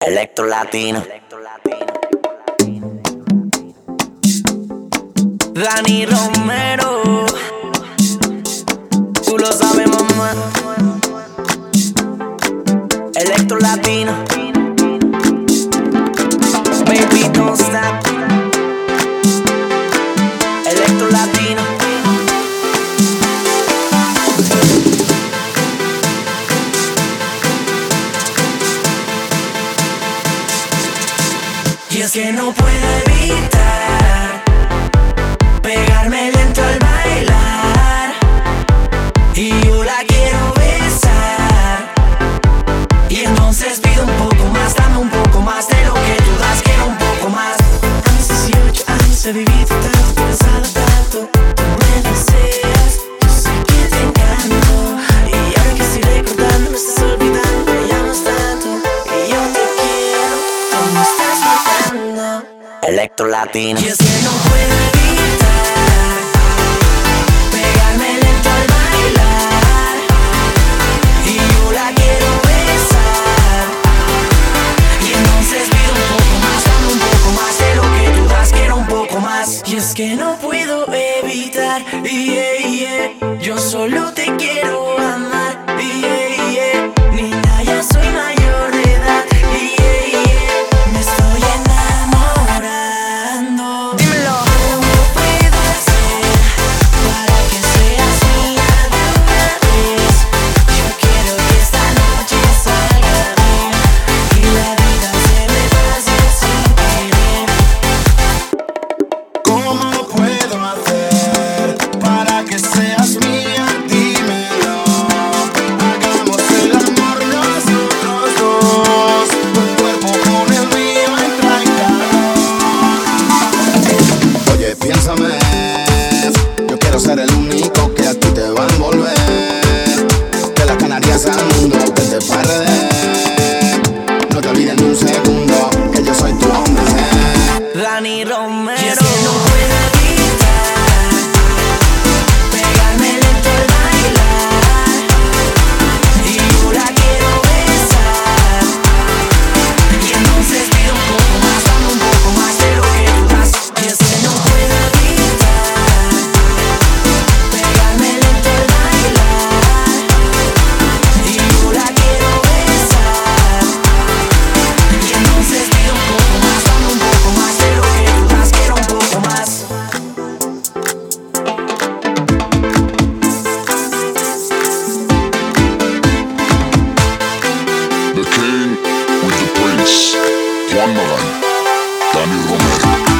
Electro Latino. Dani Romero, tú lo sabes, mamá. Electro Latino. Baby, don't stop. Electro Latino. Y es que no puedo evitar pegarme lento al bailar, y yo la quiero besar. Y entonces pido un poco más, dame un poco más de lo que tú das, quiero un poco más. A mis 18 años he vivido tanto, pensado tanto. Tú me deseas, yo sé que te encanto. Y ahora que estoy recordando me estás olvidando, me llamas tanto. Y yo te quiero, tú me estás matando. Electro Latino. Y es que no puedo evitar pegarme lento al bailar, y yo la quiero besar. Y entonces pido un poco más, dame un poco más de lo que tú das, quiero un poco más. Y es que no puedo evitar, yo solo te quiero amar, niña, ya soy mayor de edad, me estoy enamorando. Dímelo. ¿Cómo puedo hacer para que seas mía de una vez? Yo quiero que esta noche salga bien y la vida se me pase sin querer. ¿Cómo puedo hacer para que seas mía? Dímelo. Hagamos el amor nosotros dos, tu cuerpo con el mío entra en calor. Oye, piénsame, yo quiero ser el único que a ti te va a envolver. De las Canarias al mundo, que te perder. No te olvides ni un segundo que yo soy tu hombre. Dani Romero. Y es que no puedo evitar pegarme lento al bailar, y yo la quiero besar. Y entonces pido un poco más, dame un poco más de lo que tú das. Y es que no puedo evitar pegarme lento al bailar, y yo la quiero besar. Y entonces pido un poco más, dame un poco más de lo que tú das, quiero un poco más. The King with the Prince, Juan Magán, Dani Romero.